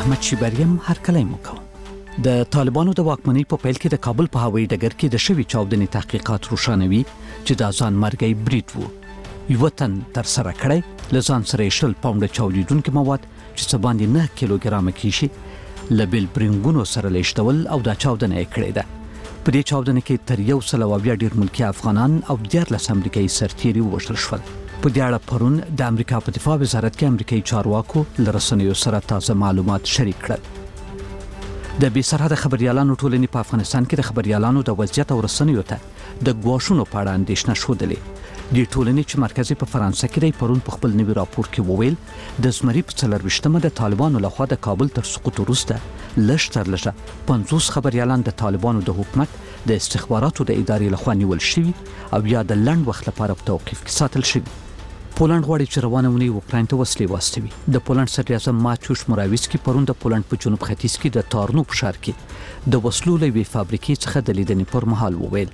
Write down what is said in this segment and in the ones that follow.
احمد شیبریم هرکلی مکوم. د طالبانو د واکمنۍ په پیل کې د کابل په هوایي ډګر کې د شوي چاودنې تحقیقات روښانوي چې د ځان مرګي برید وو. یو تن تر سره کړی له ځان سره 100 پاونډه چاودیدونکي مواد چې څه باندې 9 کیلوګرامه کیږي له بیل برینګونو سره لیشتول او دا چاودنه یې کړې ده. په دې چاودنه کې تر 100 ډیر ملکي افغانان او 14 امریکایي سرتیري ووژل شول. په دې اړه پرون د امریکا په دفاع وزارت کې امریکایي چارواکو له رسنیو سره تازه معلومات شریک کړل. د بې سرحده خبريالانو ټولنې په افغانستان کې د خبريالانو د وضعیت او رسنیو ته د ګواښونو په اړه اندېښنه ښودلې. د ټولنې چې مرکزي په فرانسه کې دی پرون په خپل نوي راپور کې وویل د زمري په 24مه د طالبانو لخوا د کابل تر سقوط وروسته لږ تر لږه 50 خبريالان د طالبانو د حکومت د استخباراتو د ادارې لخوا نیول شوي او یا د لنډ وخت لپاره په توقيف کې ساتل شوي. پولند غواړي چې روانه ونی اوکراین ته وسلې واستوي. د پولند صدراعظم ماتیوش موراویسکي پرون د پولند په جنوب ختیځ کې د تارنو په ښار کې د وسلو لوي فابریکې څخه د لیدنې پر مهال وویل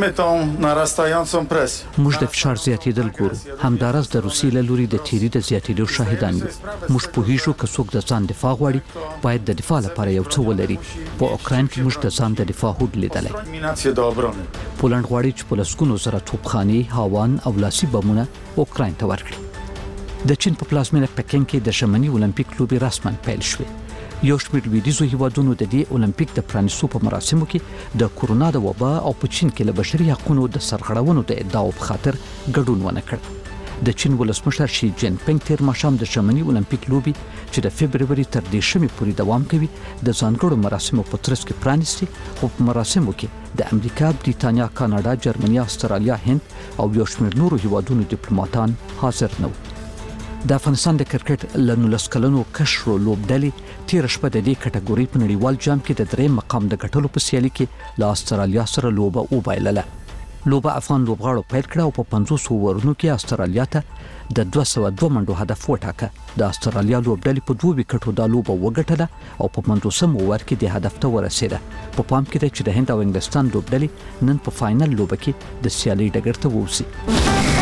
موږ د فشار زیاتېدل ګورو. همدارس د روسیې له لوري د تیری د زیاتېدو شاهدان یو. موږ پوهیږو که څوک د ځان دفاع غواړي باید د دفاع لپاره یو څه ولري. په اوکراین کې موږ د ځان د دفاع هوډ لیدلی. پولند غواړي چې په لسګونو زره توپخانې، هاوان او لاسي بمونه اوکراین ته ورکړي. د چین په پلازمینه پکین کې د ژمني اولمپیک لوبې رسماً پیل شوې. یو شمېر لویدیځو هیوادونو د دې اولمپیک د پرانیستو په مراسمو کې د کورونا د وبا او په چین کې له بشري حقوقو د سرغړونو د ادعاو په خاطر ګډون ونه کړ. د چین ولسمشر شي جین پینګ تیر ماښام د ژمني اولمپیک لوبې چې د فبرवरी تر 10 پورې دوام کوي د ځانګړو مراسمو په ترڅ کې پرانیستي. خو په مراسمو کې د امریکا، بریتانیا، کاناډا، جرمني، استرالیا، هند او یو شمېر نورو هیوادونو ډیپلوماټان حاضر نه وو. د افغانستان د کرکټ له 19 کلنو کشرو لوبډلې تیر شپه د دې کټګوري په نړیوال جام کې د 3 مقام د ګټلو په سیالي کې له استرالیا سره لوبه وبایلله. لوبه افغان لوبغاړو پیل کړه او په 500 اورونو کې استرالیا ته د 202 منډو هدف وټاکه. د استرالیا لوبډلې په 2 وکټو د لوبه وګټله او په 50 اوور کې د هدف ته ورسېده. په پام کې ده چې د هند او انګلستان لوبډلې نن په فائنل لوبه کې د سیالي ډګر ته ووځي.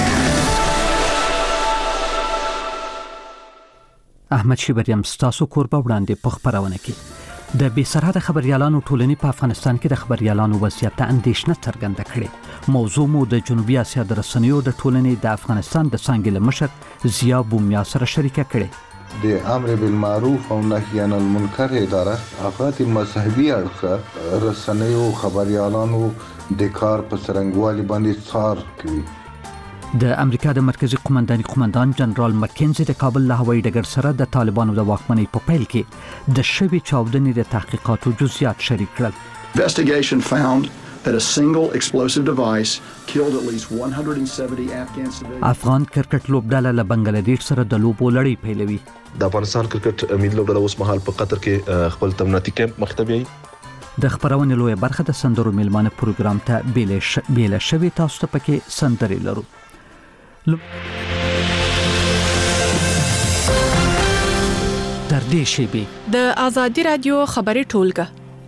احمد شیبریم ستاسو کوربه وړاندې په خبرونه کې د بې سرحده خبريالانو ټولنې په افغانستان کې د خبريالانو وضعیت ته اندېښنه څرګنده کړې. موضوع مو د جنوبي اسیا د رسنیو د ټولنې د افغانستان د څانګې له مشر ضیا بومیا سره شریکه کړې. د امر بالمعروف او نهي عن المنکر اداره افغان مذهبي اړخ رسنیو خبريالانو د کار په څرنګوالي باندې څار کوي. د امریکا د مرکزی قومندان جنرال مکنزي د کابل له هوایي ډګر سره د طالبانو د واکمنۍ په پیل کې د شوي چاودنې د تحقیقاتو جزئیات شریک کړل. Investigation found that a single explosive device killed at least 170 Afghan civilians. افغان کرکټ لوبډله له بنگلاديش سره د لوبو لړۍ پیلوي. د افغانستان کرکټ ملي لوبډله اوس مهال په قطر کې خپل تمریناتي کیمپ مختبي. د خبرونې لوی برخه د سندرو میلمانه پروګرام ته بیل شوی. تاسو ته پکې سندري لرو. در دې شیبې د آزادي رادیو خبري ټولګه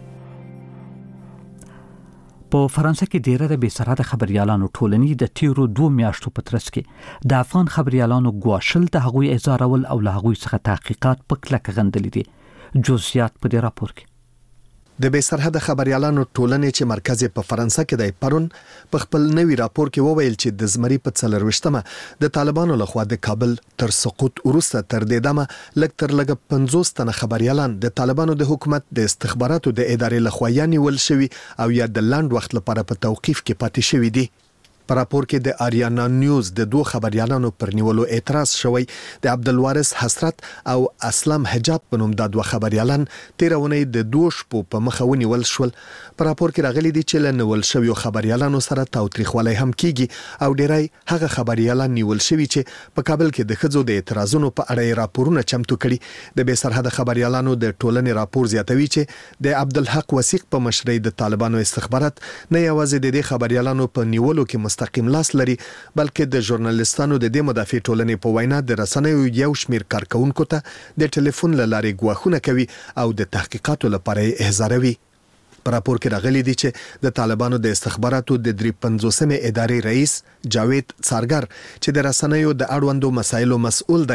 په فرانسه کې ډیره د بې سرحده خبريالانو ټولنې د تیرو 2 میاشتو په ترڅ کې د افغان خبريالانو ګواښل د هغوی ازارول او له هغوی څخه تحقیقات په کلکه غندلې دي. جزئیات په دې راپور کې. د بې سرحده خبريالانو ټولنې چې مرکز په فرانسه کې دی پرون په خپل نوي راپور کې وویل چې د زمري په 24مه د طالبانو لخوا د کابل تر سقوط وروسته تر دې دمه لږ تر لږه 50 تنه خبريالان د طالبانو د حکومت د استخباراتو د ادارې لخوا یا نیول شوي او یا د لنډ وخت لپاره په توقيف کې پاتې شوي دي. په راپور کې د آریانا نیوز د 2 خبريالانو پر نیولو اعتراض شوی. د عبدالوارث حسرت او اسلام حجاب په نوم د 2 خبريالان تیرونه د 2 شپو په مخه ونیول شول. په راپور کې راغلي دي چې لنول شوی خبريالانو سره تاوتریخوالی هم کیږي او ډیرای هغه خبريالان نیول شوی چې په کابل کې د خځو د اعتراضونو په اړه راپورونه چمتو کړي. د بې سرحده خبريالانو د ټولنې راپور زیاتوي چې د عبدالحق وثیق په مشرۍ د طالبانو استخبارات نه یوازې د دې خبريالانو په نیولو کې مستقیم لاس لري بلکې د ژورنالیستانو د دې مدافع ټولنې په وینا د رسنیو یو شمیر کارکونکو ته د ټلیفون له لارې غواخونه کوي او د تحقیقاتو لپاره احضاروي. په راپور کې راغلي دي چې د طالبانو د استخباراتو د 53مې ادارې رئیس جاوید څارګر چې د رسنیو د اړوندو مسایلو مسؤل دی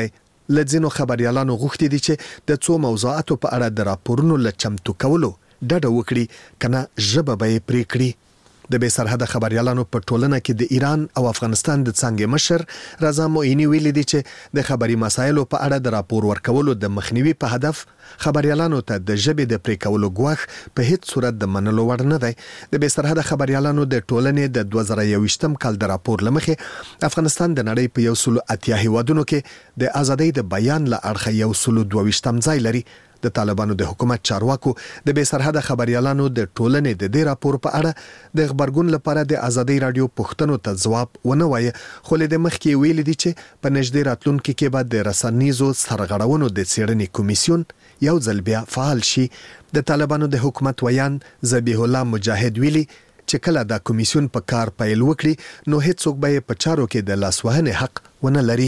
لځینو خبريالانو غوښتي دي چې د څو موضوعاتو په اړه د راپورونو لچمتو کولو ډډه وکړي کنه ژبه به پرې کړي. د بې سرحده خبريالانو په ټولنه کې د ایران او افغانستان د څنګه مشر رضا موینی ویلي دي چې د خبري مسایلو په اړه د راپور ورکولو د مخنیوي په هدف خبريالانو ته د ژبې د پرې کولو غوښ په هیڅ صورت د منلو وړ نه دی. د بې سرحده خبريالانو د ټولنې د 2021م کال د راپور لمخې افغانستان د نړۍ په 180 هیوادونو کې د ازادۍ د بیان له اړخه 122م ځای لري. د طالبانو د حکومت چارواکو د بې سرحده خبريالانو د ټولنې د دې راپور په اړه د خبرګون لپاره د ازادۍ رادیو پښتنو ته ځواب ونه وایي، خو له د مخکې ویل دي چې په نږدې راتلونکو کې به د رسنیزو سرغړونو د څېړنې کمیسیون یو ځل بیا فعال شي. د طالبانو د حکومت ویان ذبیح الله مجاهد ویلي چې کله دا کمیسیون په کار پیل وکړي نو هیڅوک به په چارو کې د لاسوهنې حق ونه لري.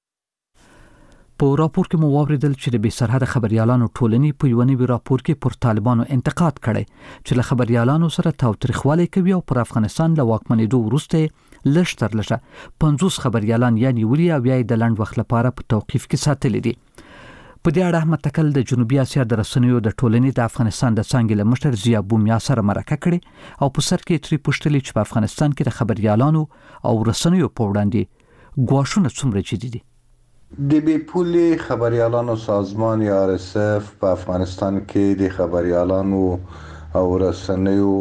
په راپور کې مو واوریدل چې د بې سرحده خبريالانو ټولنې په یو نوي راپور کې پر طالبانو انتقاد کړي چې له خبريالانو سره تاوتریخوالی کوي او پر افغانستان له واکمنېدو وروسته لږ تر لږه 50 خبريالان یعنی ولي او بیا د لنډ وخت لپاره په توقيف کې ساتل دي. په دې اړه احمد تکل د جنوبي اسیا د رسنیو د ټولنې د افغانستان د څنګه له مشر ضیا بومیا سره مرکه کړي او په سر کې تری پوښتلې چې په افغانستان کې د خبريالانو او رسنیو په وړاندې ګواښونه څومره جدي دي. د بیپولي خبريالانو سازمان یا RSF په افغانستان کې د خبريالانو او رسنیو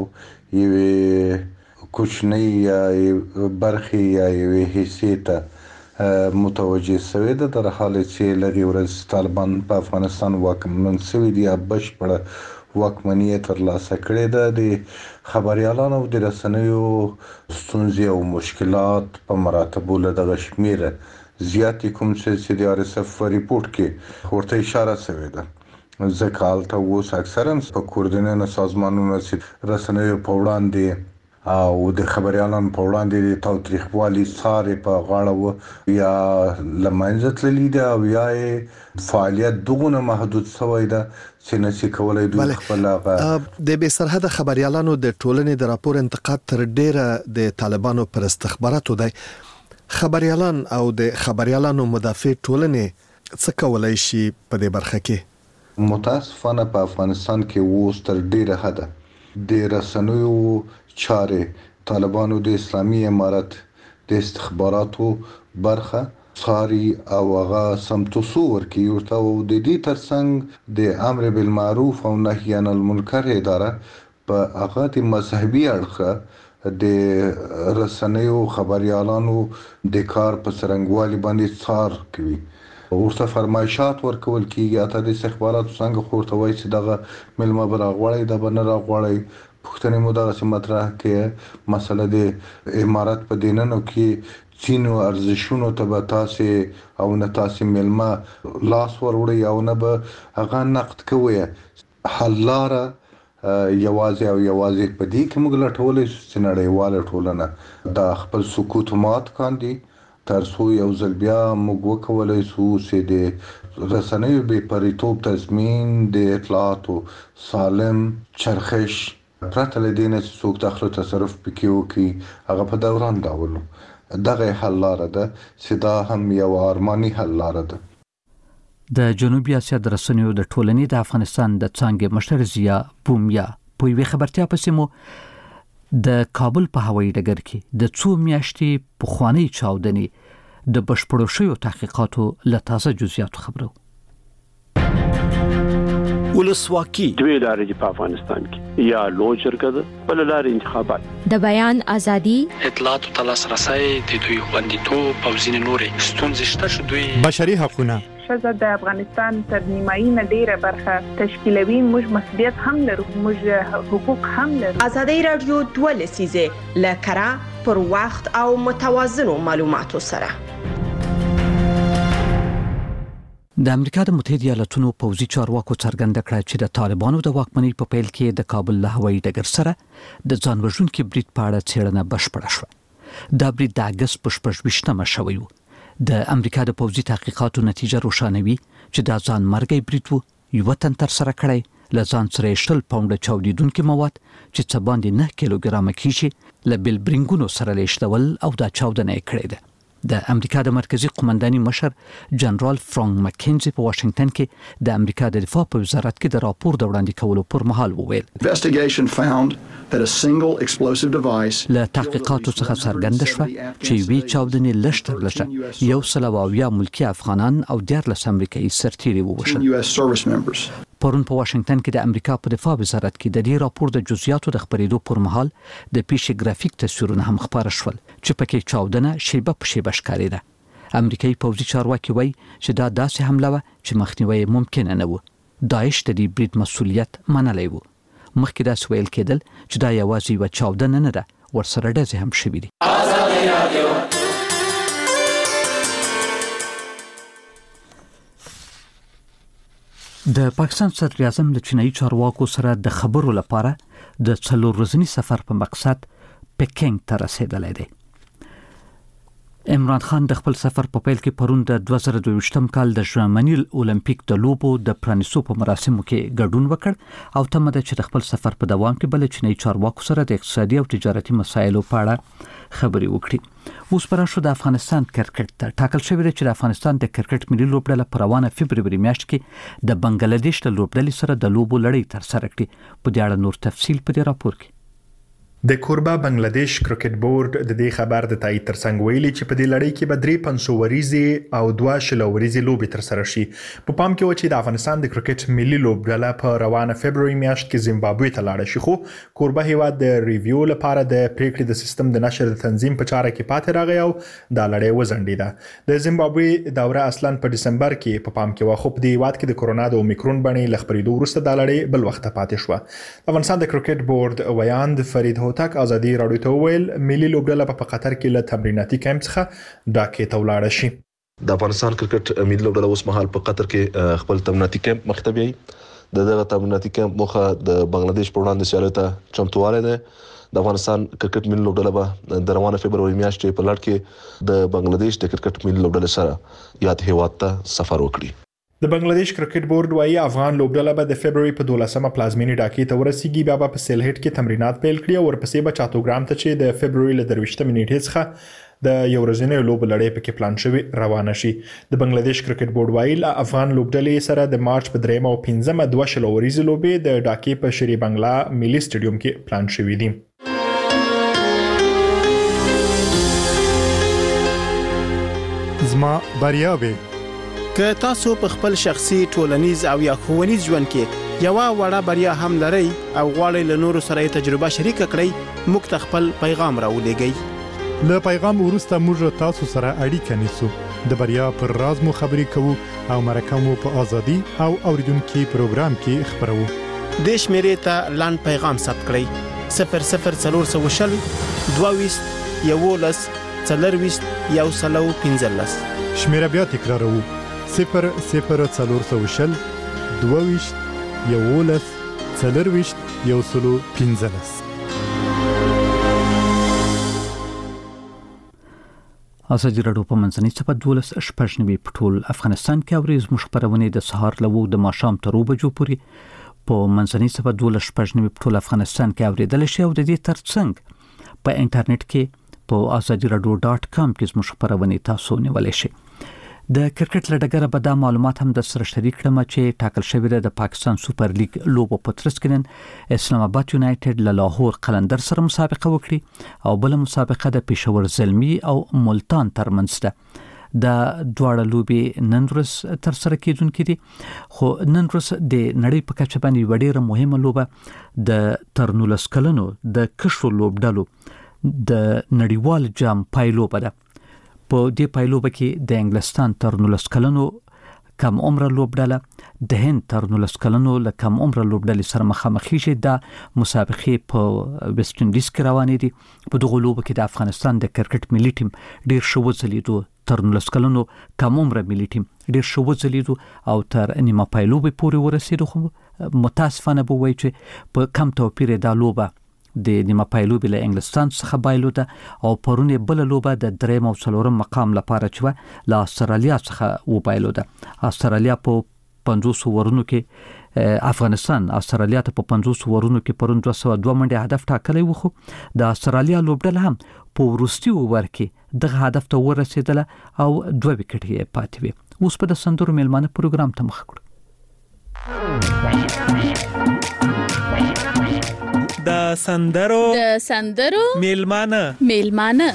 یوه کوچنی یا برخي یا یوه حصې ته متوجه شوی ده، در حال چې لږ ورځ طالبان په افغانستان واکمن شوي دي، بشپړه واکمني ترلاسه کړې ده. د خبريالانو او د رسنیو ستونزې او مشکلات په مراتبو له دغه شمیره زیاتې کوم چې د RSF ریپورت کې ورته اشاره شوې ده. ځکه هلته اوس اکثرا په کوردینونو سازمانونو چې رسنیو په وړاندې او د خبريالانو په وړاندې د تاوتریخوالي څارې په غاړه و یا له منځه تللي ده او یا فعالیت دغونه محدود شوی ده چې نشي کولای دوی خپل د بې سرحده خبريالانو د ټولنې د راپور انتقاد تر ډیره د طالبانو پر استخباراتو دی. خبريالان او د خبريالانو مدافع ټولنې څه کولای شي په دې برخه کې؟ متاسفانه په افغانستان کې اوس تر ډیره حده د رسنیو چارې طالبانو د اسلامي امارت د استخباراتو برخه څاري او هغه سمتوسو ورکي ورته او د دې ترڅنګ د امر بالمعروف او نهي عن المنکر اداره په هغه د مذهبي اړخه د رسنیو خبريالانو د کار په څرنګوالي باندې څار کوي. ورته فرمایشات ورکول کیږي اته د استخباراتو څنګه خورته وایي چې دغه ملما براغوړی د بنر راغوړی پښتني مدرسې مطرح کې مسله د امارات په دینونو کې چینو ارزښونو ته به تاسو او نه تاسو ملما لاس وروړي او نه به هغه نقد کوي. حل لاره یوازې او یوازې په دې کې موږ لټولې چې نړیواله ټولنه د خپل سکوت مات کاندي تر څو یو ځل بیا موږ وکولای شو چې د رسنیو بې پریتوب تضمین د اطلاعاتو سالم چرخش پرته له دې نه چې څوک داخله تصرف پکې وکړي هغه په دوران ډول دغه حل لاره ده چې دا هم یو ارماني حل لاره ده. د جنوبي اسیا د رسنیو د ټولنې د افغانستان د څنګه مشر ضیا بومیا په یوه خبرتیا پسې مو د کابل په هوایي ډګر کې د څو میاشتې پخوانی چاودنې د بشپړو شویو تحقیقاتو له تازه جزئیاتو خبرو. ولسواکي دوی لارې دي په افغانستان کې یا لوی جرګه ده بل لارې انتخابات د بیان ازادي اطلاعات او لاسرسي د دوی خوندیتوب او ځینې نورې ستونزې شته چې دوی بشري حقوقونه ښځه د افغانستان تر نیمایي نه ډیره برخه تشکیلوي. موږ مسؤلیت هم لرو، موږ حقوق هم لرو. ازادۍ رادیو 2 لسیزه لکرا پر وخت او متوازنو معلوماتو سره. د امریکا د متحده ایالاتونو پوځي چارواکو څرګنده کړه چې د طالبانو د واکمنۍ په پیل کې د کابل له هوایي ډګر سره د ځان وژونکي برید په اړه څېړنه بشپړه شوه. دا برید د اګست په 28مه شوی و. د امریکا د پوځي تحقیقاتو نتیجه روښانوي چې دا ځان مرګي برید وو، یو تن تر سره کړی له ځان سره 100 پاونډه چاودیدونکي مواد چې څه باندې 9 کیلوګرامه کیږي له بل برینګونو سره لیشتول او دا چاودنه کړې ده. د امریکا د مرکزی قومنداني مشر جنرال فرانک مکینزي په واشنگټن کې د امریکا د دفاع په وزارت کې د راپور د وړاندې کولو پر مهال وویل Investigation found that a single explosive device له تحقیقاتو څخه څرګنده شوه چې وی چاودنې لشتر لشه یو سلواویا ملکی افغانان او 14 امریکایي سرتیري ووژل US service members. پرون په واشنگټن کې د امریکا په دفاع وزارت کې د دې راپور د جزئیاتو د خبرېدو پر مهال د پیښې ګرافیک تصویرونه هم خبره شول چې پکې چاودنه شیبه په شیبه ښکارېده امریکایي پوځي چارواکي وایي چې دا داسې حمله وه چې مخنیوی ممکن نه و داعش د دې برید مسؤلیت منلی و مخکې داسې ویل کېدل چې دا یوازې یوه چاودنه نه ده ورسره ډزې هم شوي دي د پاکستان صدر اعظم د چینایي چارواکو سره د خبرو لپاره د 4 ورځني سفر په مقصد پکینګ ته رسیدلی دی عمران خان د خپل سفر په پیل کې پرون د 2022م کال د ژمنی اولمپیک د لوبو د پرانیستو په مراسمو کې ګډون وکړ او تمه ده چې د خپل سفر په دوام کې بل چینایي چارواکو سره د اقتصادي او تجارتي مسایلو په اړه خبرې وکړي اوس پر شو د افغانستان کرکټ ته ټاکل شوی دی چې د افغانستان د کرکټ ملي لوبډله په روانه فبروري میاشت کې د بنگلاديش د لوبډلې سره د لوبو لړۍ تر سره کړي په دې اړه نور تفصیل په دې راپور کې د کوربه بنگلاديش کرکټ بورډ د دې خبر د تایید ترڅنګ ویلي چې په دې لړۍ کې به 3 500 او 2 شلوريزي لوبې تر سره شي په پام کې و چې د افغانستان د کرکټ ملي لوبډله په روانه فبروري میاشت کې زیمبابوې ته لاړه شي خو کوربه هیواد د ریویو لپاره د پریکړې د سیستم د نشر د تنظیم په چاره کې پاتې راغی او د لړۍ وزنډیده د زیمبابوې دوره اصلا په دسمبر کې په پام کې و خو په دې هیواد کې د کرونا د اومیکرون بڼې لخبرېدو وروسته د لړۍ بل وخت پاتې شو افغانستان د کرکټ بورډ ویاند فرید تک ازادي راډیو ته ویل ملي لوبډله په قطر کې له تمریناتي کیمپ څخه ډاکې ته ولاړه شي د افغانستان کرکټ ملي لوبډله اوس مهال په قطر کې خپل تمریناتي کیمپ مخته بیاي دغه تمریناتي کیمپ مخه د بنگلاديش په وړاندې سیالیو ته چمتووالی دی د افغانستان کرکټ ملي لوبډله به د روانه فبروري میاشتې په لړ کې د بنگلاديش د کرکټ ملي لوبډلې سره یاد هیواد ته سفر وکړي د بنگلاديش کرکټ بورډ وايي افغان لوبډله به د فبروري په 12مه پلازمینی ډاکې ته ورسیږي بیا په سیلهټ کې تمرینات پیل کړي او ورپسې به چاتوګرام ته چې د فبروري له 23مه نیټې څخه د یو ورځنۍ لوب لړۍ پکې پلان شوی روانه شي د بنگلاديش کرکټ بورډ وايي افغان لوبډلې سره د مارچ په 3 او 5مه 2 شلوريزي لوبې د ډاکې په شری بنگلا ملي سټیډیوم کې پلان شوی دي زما بریاوي که تاسو په خپل شخصي ټولنیز او یا ښوونیز ژوند کې یو وړه بریا هم لرئ او غواړئ له نورو سره تجربه شریک کړئ موږ ته خپل پیغام راولېږئ له پیغام وروسته موږ تاسو سره اړیکه نیسو د بریا پر راز مو خبرې کوو او مرکه مو په ازادي او اوریدونکو پروګرام کې خبرو د شمیرې ته لاند پیغام ثبت کړئ 00420 22 11 40 115 شمیره بیا تکرارو 00420 22 11 40 115 ازادي راډیو په منځنۍ صفحه 12 شپږنوي په ټول افغانستان کې اوري زموږ خبرونه د سهار له 2 د ماښام تر 2 بجو پورې په منځنۍ صفحه 12 شپږنوي په ټول افغانستان کې اوریدل شي او د دې ترڅنګ په انټرنیټ کې په azadiiradio.com کې زموږ خبرونه تاسو نیولای شئ د کرکټ لړګره به دا معلومات هم د سره شریک کړم چې ټاکل شوی د پاکستان سوپر لیګ لوبو په ترڅ کې اسلام آباد یونایټډ له لاهور قلندر سره مسابقه وکړي او بل مسابقه د پېښور زلمی او ملتان ترمنځ ده د دواړه لوبې نن ورځ تر سره کېدونکې دي خو نن ورځ د نړۍ په کچه باندې وړه مهمه لوبه د تر 19 کلنو د کشو لوبډلو د نړیوال جام پایلوبه ده په دې پایلوبه کې د انګلستان تر 19 کلنو کم عمر لوبډله د هند تر 19 کلنو له کم عمر لوبډلې سره مخامخ شي د مسابقې په ویسټ انډیز کې روانې دي په دغه لوبه کې د افغانستان د کرکټ ملي ټیم ډیر ښه وځلیدو تر 19 کلنو کم عمر ملي ټیم ډیر ښه وځلیدو او تر نیمه پایلوبه پورې ورسېدو خو متاسفانه به وایي چې په کم توپیر د لوبه د نیمه پایلوبه له انګلستان څخه بایلوده او پرونه بل لوبه د 3 او 4 مقام لپاره چې له استرالیا څخه و بایلوده استرالیا په 50 ورونو کې افغانستان استرالیا ته په 50 ورونو کې پرون 202 منډه هدف ټاکلی و، خو د استرالیا لوبډله هم په وروستي اوور کې دغه هدف ته ورسېدله او 2 وکټ یې پاتې وي. اوس په د سندرو میلمانه پروګرام ته مخ کړو. د سندرو میلمانه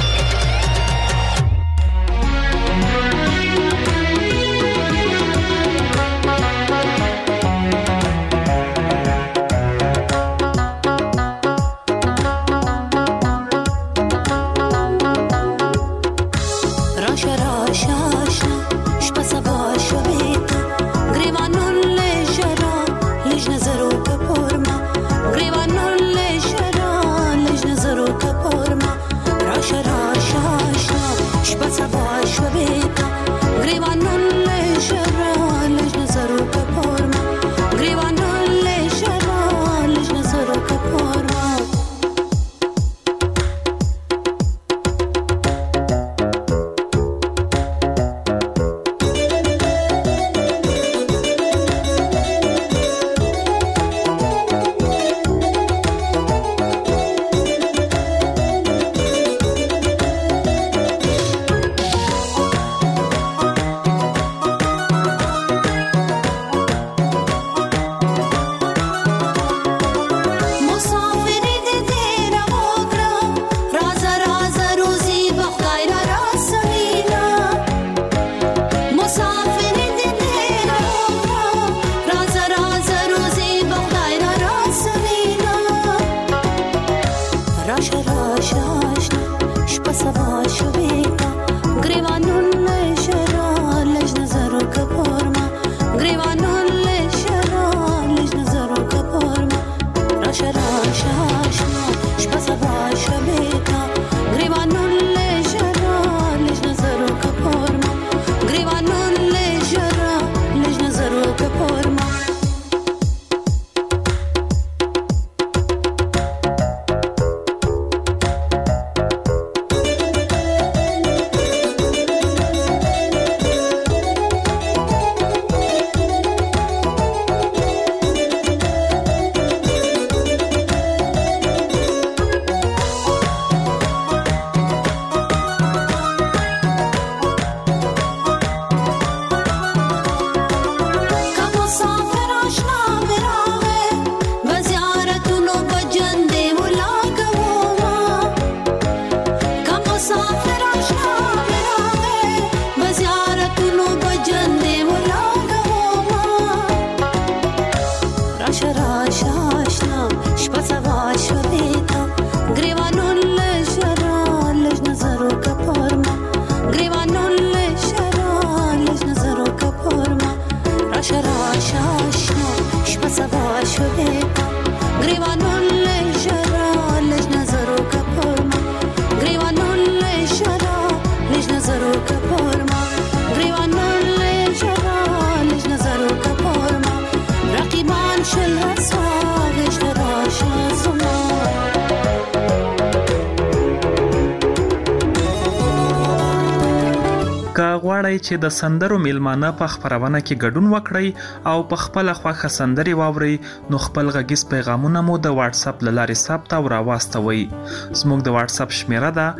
غواړئ چې د سندرو میلمانه په خبرونه کې ګډون وکړئ او په خپل خوښه سندري واورئ، نو خپل غږیز پیغامونه مو د واتس اپ لارې ثبت او راواستوئ. زموږ د واتس اپ شمیره ده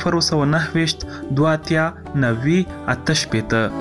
029 2 90 88.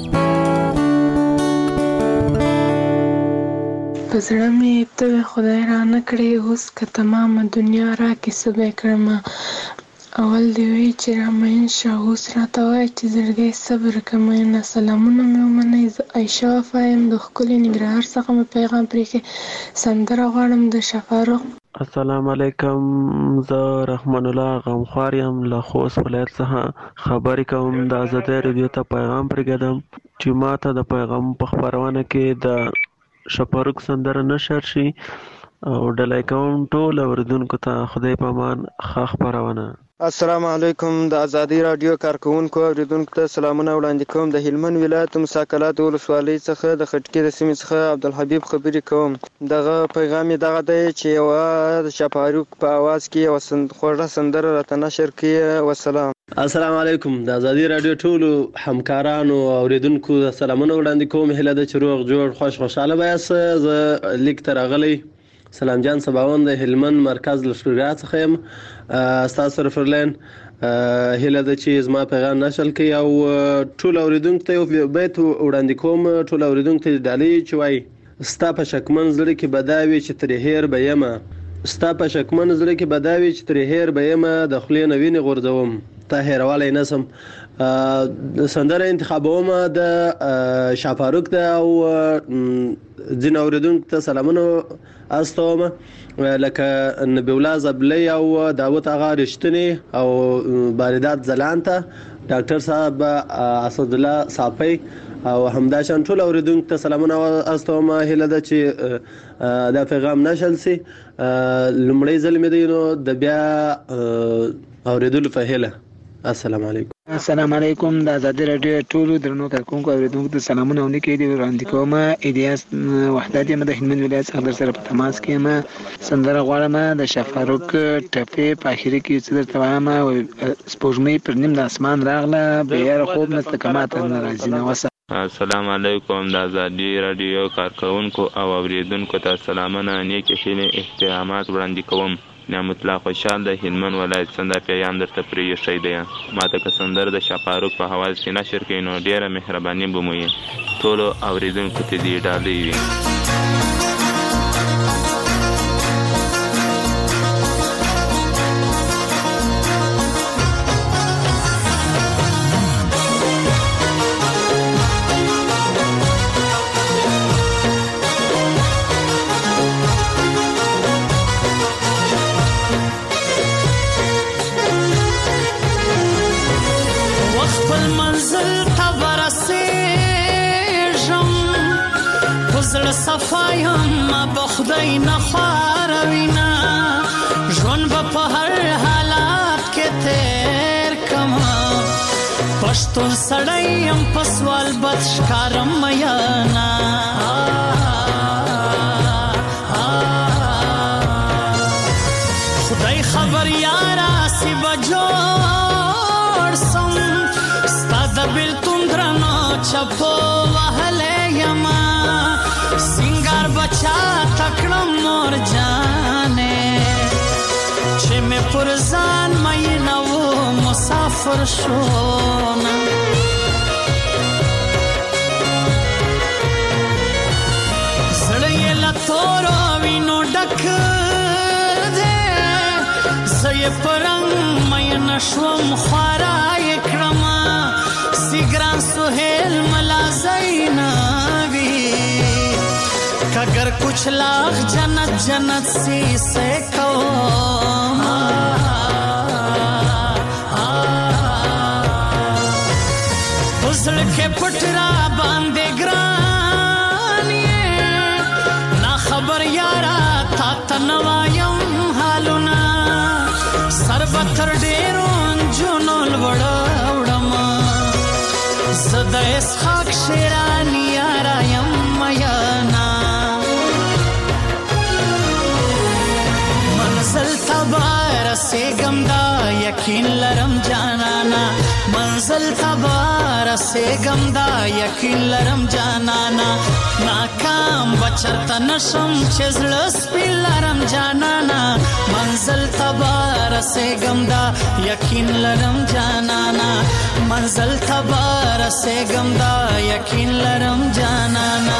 په زړه مې ته خدای را نه کړې، اوس که تمامه دنیا را کې څه به کړمه. اول دی وی چې را مین شه، اوس راته وایه چې زړګی صبر کمینه. سلامونه مې ومنئ، زه عایشه وفایم د ښکلي ننګرهار څخه مې پیغام پرېښی. سندره غواړم د شفاروق. السلام علیکم، زه رحمان الله غمخوار یم له خوست ولایت څخه خبرې کوم. د ازادۍ رادیو ته پیغام پرېږدم چې ما ته د پیغام په خپرونه کې د شفاروق سندره نشر شي او ډالۍ کوم ټول اوریدونکو ته. خدای په امان، ښه خپرونه. السلام علیکم، د ازادي رادیو کارکونکو اوریدونکو ته سلامونه وړاندې کوم. د هلمند ولایت موسی قلات ولسوالۍ څخه د خټکي د سیمې څخه عبدالحبیب خبرې کوم. دغه پیغام دغه دی چې یوه د شفاروق په اواز کې یوه خوږه سندره راته نشر کړي. والسلام. السلام علیکم د ازادي رادیو ټولو همکارانو او اوریدونکو سلامونه وړاندې کوم. هیله ده چې روغ جوړ خوشاله باسه. زه لیک ته راغلی سلام جان سباوند د هلمند مرکز لشکرګاه څخه یم. ستاسو رفرلین هیله ده چې زما پیغام نشل کوي او ټول اوریدونکو ته یو بیت وړاندې کوم. ټول اوریدونکو ته ډالۍ چې وایي ستا په شکمن زړه کې بداوي چې ترې هیر به یمه، ستا په شکمن زړه کې بداوي چې ترې هیر به یمه، د خولې نه وینې غورځوم ته هیرولی نسم. سندره انتخابوم د شاپاروک ده او ځینې اوریدونکو ته سلامونه استوم لکه نبی الله زبلی او داوود آغا رښتینی او باردات ځلان ته ډاکټر صاحب اسدالله صافی او همداشان ټول اوریدونکو ته سلامونه استوم. هیله ده چې دا پیغام نشل سي. لومړی ځل مې دی نو د بیا اوریدلو په هیله. السلام علیکم. السلام علیکم. د ازادي رادیو ټولو درنو کارکونکو اوریدونکو ته سلامونه او نیکې دي وړاندې کوم. الیاس وحدت یم د هلمند ولایت څخه در سره په تماس کې یم. سندره غواړم د شفاروک ټپې په اخر کې څه درته وایم. سپوږمۍ پر نیم د اسمان راغله بیا خوب نسته کماته ناراضي نه وسه. السلام علیکم. د ازادي رادیو کارکونکو او اوریدونکو ته سلامونه نیکې هیلې احترامات وړاندې کوم. نعمت الله خوشحال د هلمند ولایت څنګه پیغام درته پرې ایښی دی. ما ته که سندره د شاپاروک په حواس کې نشر کړئ نو ډېره مهرباني به مو وي. ټولو اوریدونکو ته دې ډالۍ وي. صفایم به خدای نخواروینا ژوند به په هر حالات کې تیر کما پښتون سړی یم په سوال بد ښکارم میانا خدای خبر یارا سی بجوړ سم ستا د بیلتون درنو چپو وهلی یما سنگار بچا تکڑم نور جانے چه میں پرزان مینو مسافر شونا زڑی لطورو وینو ڈک دے زی پرنگ مین شوم خوارا اکرما سیگران سوہیل ملا زیناوی اگر کچھ لاکھ جنت جنت سی سے کہو حضر کے پٹرا باندے گرانی نا خبر یارا تا تنوایم حالونا سر بطر ڈیرون جنول وڑا وڑما زد اس خاک شیرانی یارا یم میانا منزل تبار سیگم دا یقین لرم جانانا منزل تبار سیگم دا یقین لرم جانانا ناکام بچرتا نشم چزل سپیل لرم جانانا منزل تبار سیگم دا یقین لرم جانانا منزل تبار سیگم دا یقین لرم جانانا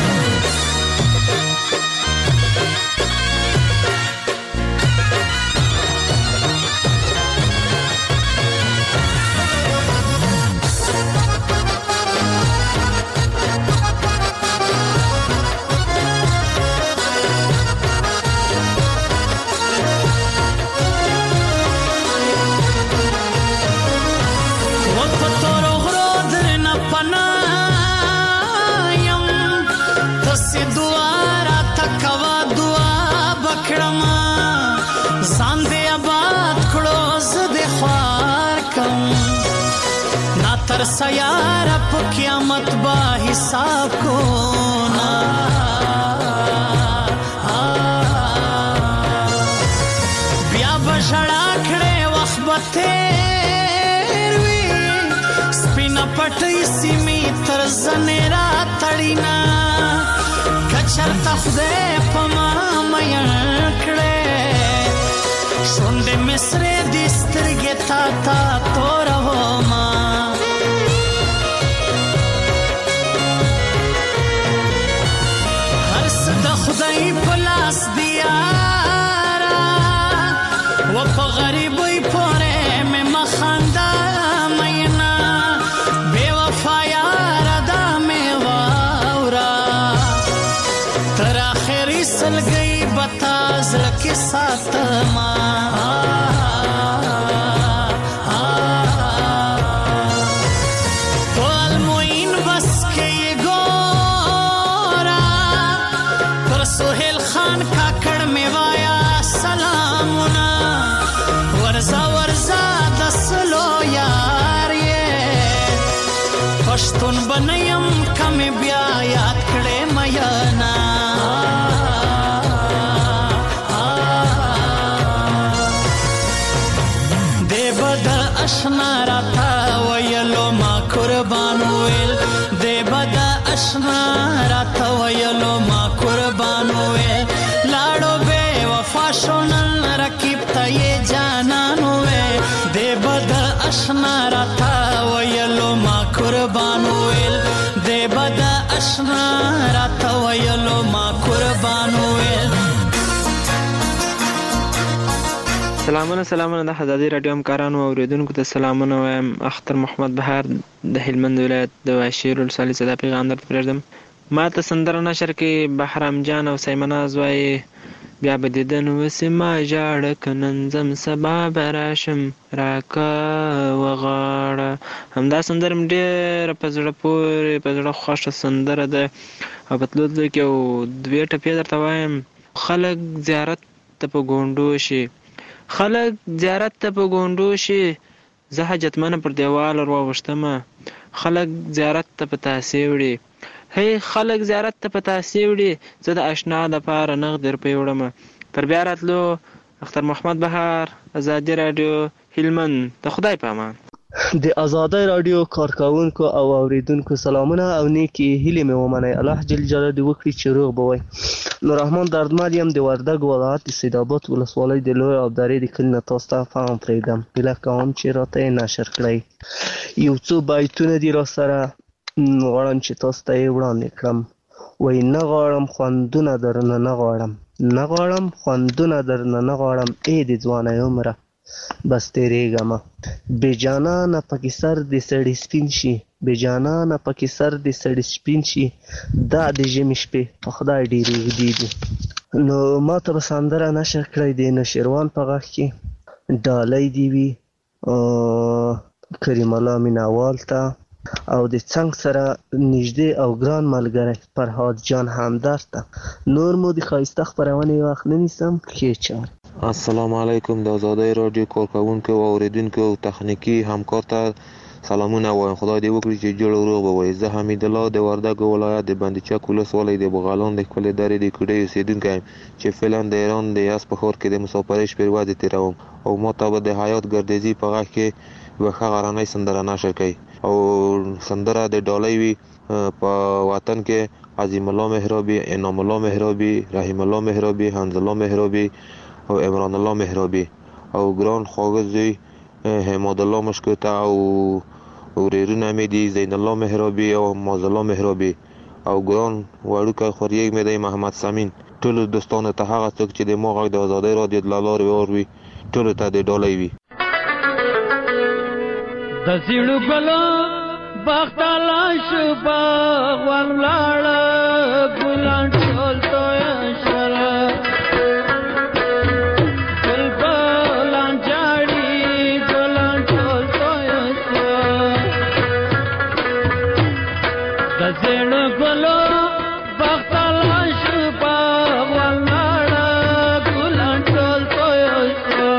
تر سیارا پا قیامت با حساب کونا بیا بجڑا کھڑے وقت بتے پټي سیمې تر زنې را تړینا کچرته خدای په ما مین کړې شونډې مصرې دې سترګې تا توروما هر څه د خدای په لاس دی یارا و په غریبۍ پورې مې مخانده مینا بې وفا یاره دا مې واوره تر آخري سلګۍ به تا زړه کې ساتما پښتون بنیم کم بیا یاد کړې میانا دې بد اشنا راته ویلو ما قربان ویل دې بد اشنا راته ویلو ما قربان ویل لاړو بے وفا شونن رکیب ته یې جانان ویل دې بد اشنا راته ویلو ما قربان ویل دې بد اشنا راته ویلو ما قربان ویل سلامونه د آزادي رادیو همکارانو او اوریدونکو ته سلامونه وایم. اختر محمد بهار د هلمند ولایت د واشیر ولسوالۍ څخه دا پیغام درته پرېږدم. ما ته سندره نشر کې بهرام جان او سیمناز وایي بیا به دیدن وسې ما ژاړه که نن ځم سبا به راشم راکه وغاړه. همدا سندره م ډېره په زړه پورې په زړه خوښه سندره ده او په تلو تلو کې یو دوې ټپې درته وایم. خلک زیارت ته په ګونډو شي خلک زیارت ته په ګونډو شي زه حاجتمنه پر دیوال ورواوښتمه خلک زیارت ته په تاسې وړي هی خلک زیارت ته په تاسې وړي زه د اشنا دپاره نغد روپۍ وړمه. تر بیا راتلو اختر محمد بهار ازادي راډیو هلمند. د خدای په امان. د آزادۍ راډیو کارکوونکو او اوریدونکو سلامونه او نیکې هیلې مې ومنئ. الله جل جلاله دې وکړي چې روغ به وئ. نور رحمان دردمل یم د وردګ ولایت د سیدآباد ولسوالۍ د لوی ابدارۍ د کلي نه تاسو ته پیغام پرېږدم. هیله کوم چې راته یې نشر کړئ. یو څو بیتونه دي راسره غواړم چې تاسو ته یې وړاندې کړم. وایي نه غواړم خوندونه درنه نه غواړم نه غواړم خوندونه درنه نه غواړم ای د ځوانۍ عمره بس تېرېږمه بې جانانه پکې سر د سړي سپین شي بې جانانه پکې سر د سړي سپین شي دا د ژمي شپې په خدای ډېرې اوږدې دي. نو ما ته به سندره نشر کړی د نوشیروان په غږ کې ډالۍ دې وي کریم الله مینهوال ته او د څنګ سره نږدې او ګران ملګری فرهاد جان همدرد ته. نور مو د ښایسته خپرونې وخت نه نیسم. ښې چارې. السلام علیکم. د آزادۍ راډیو کارکوونکو او اوریدونکو او تخنیکي همکار ته سلامونه وایم. خدای دې وکړي چې جوړ او روغ به وئ. زه حمید الله د وردګ ولایت د بندچک ولسوالۍ د بغالان د ښکلې درې د کوډۍ اوسېدونکی یم چې فعلا د ایران د یزد په ښار کې د مسافرۍ شپې ورځې تېروم او ما ته به د حیات ګردیزي په غږ کې یوه ښه غرنۍ سندره نشر کوي او سندره د ډالۍ وي په وطن کې عظیم الله محرابي انعام الله محرابي رحیم الله محرابي حمد الله محرابي او عمران الله محرابي او ګران خواږه زوی حماد الله مشکوته او ورېرونه مې دي زین الله محرابي او ماز الله محرابي او ګران وړوکی خوریږ مې دی محمد سمین. ټولو دوستانو ته هغه څوک چې د ما غږ د آزادۍ راډیو له لارې واوري ټولو ته د ډالۍ وي. د زیړو ګلو باغ شو باغ ورلاړه ګلان ټول تویه شله ګلان جاړي ګلان ټول تویه شوه د زیړو ګلو باغ شو باغ ورلاړه ګلان ټول تویه شوه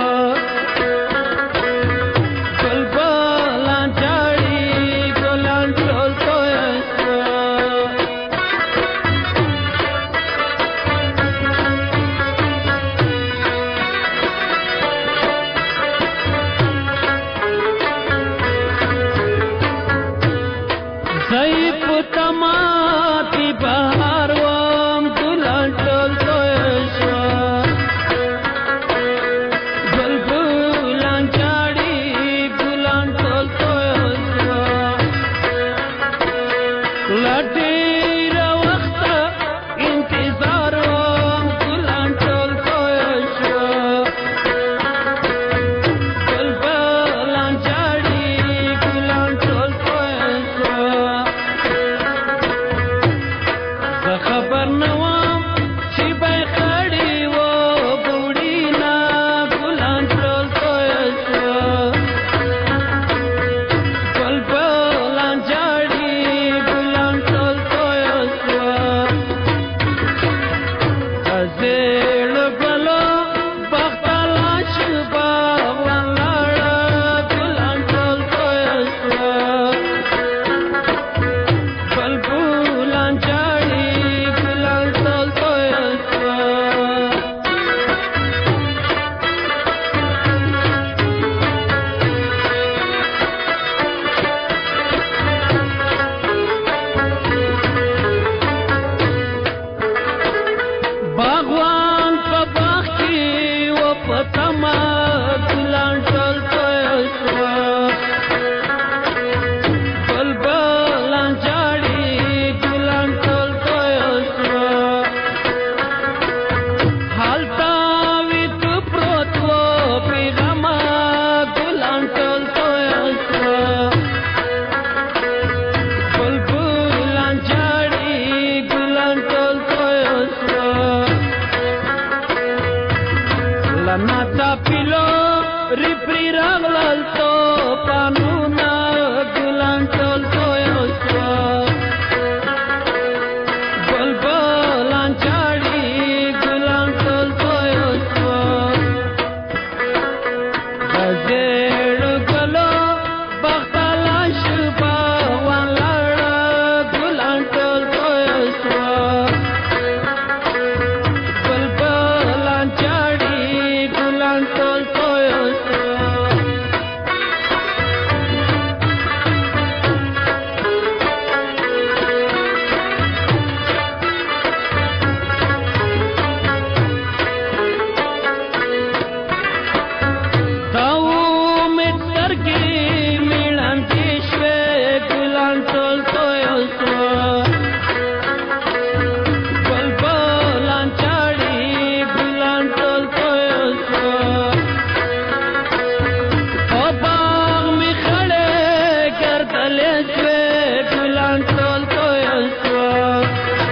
شوې ګلان ټول توی شوه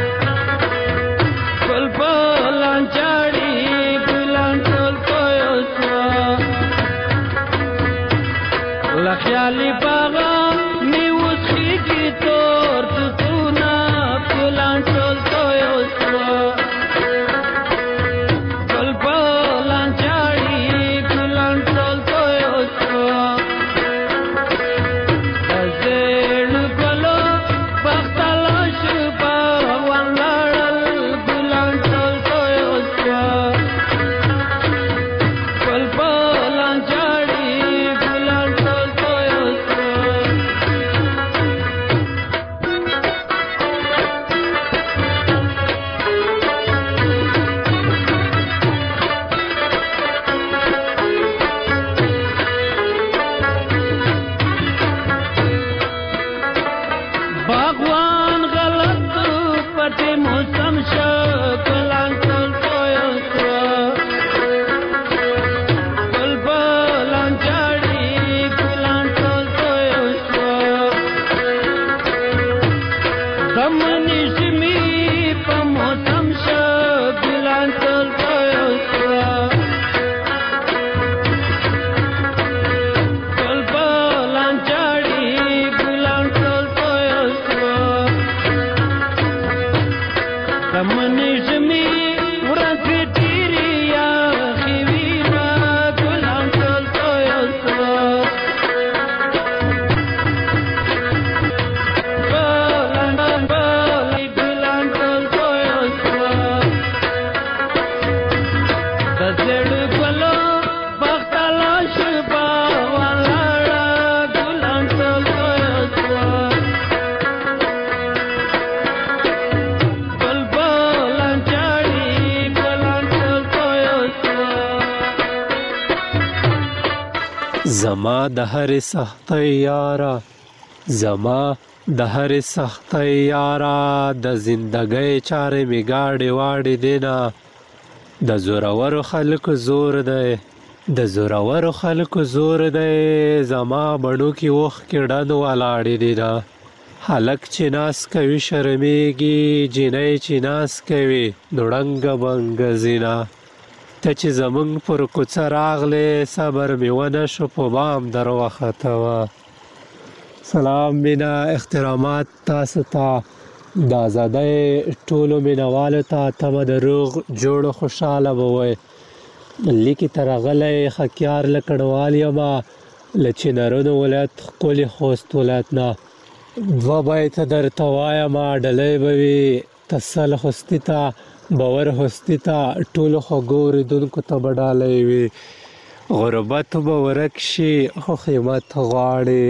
ګل په لانجاړي ګلان ټول توی شوه له خیالي باغه مې اوس خېږي تور توتونه ګلان ټول توی شوه ګل په لانجاړي ګلان ټول توی شوه د زیړ ګلو بختله شپه ولاړل ګلان ټول توی شوه ګل په لانجاړي ګلان ټول توی شوه باغوان غلط پټې موسم شو ګلان ټول توی شوه ګل په لانجاړي ګلان ټول توی شوه د مني ژمي په موسم شو ګلان ټول توی شوه ګل په لانجاړي ګلان ټول توی شوه د مني ژمي ورځې ډېرې یخې وینه ګلان ټول توی شوه ګلان ټول توی شوه د زړ ګلو بختله شپه ولاړه ګلان ټول توی شوه ګل په لانجاړي ګلان ټول توی شوه زما د هرې سختۍ یاره زما د هرې سختۍ یاره د زندګۍ چارې مې ګاډې واډې دینه د زورورو خلکو زور دی د زورورو خلکو زور دی زما بڼو کې اوښکې ډنډ ولاړې دینه هلک چې ناز کوي شرمېږي جینۍ چې ناز کوي نو ړنګه بنګه ځینه ته چې زمونږ پر کوڅه راغلې صبر مې ونه شو په بام در وختوه سلام مینه احترامات تاسو ته د ازادۍ ټولو مینوالو ته تمه د روغ جوړ خوشحاله به وئ لیکې ته راغلی خکیار له کڼوال یمه له چنارونو ولایت ښکلي خوست ولایت نه دوه بیته درته وایمه ډلۍ به وي تسل خوستي ته باور هستي ته ټولو خوږو اورېدونکو ته به ډالۍ وي غربت به ورک شي خو قیمت غواړي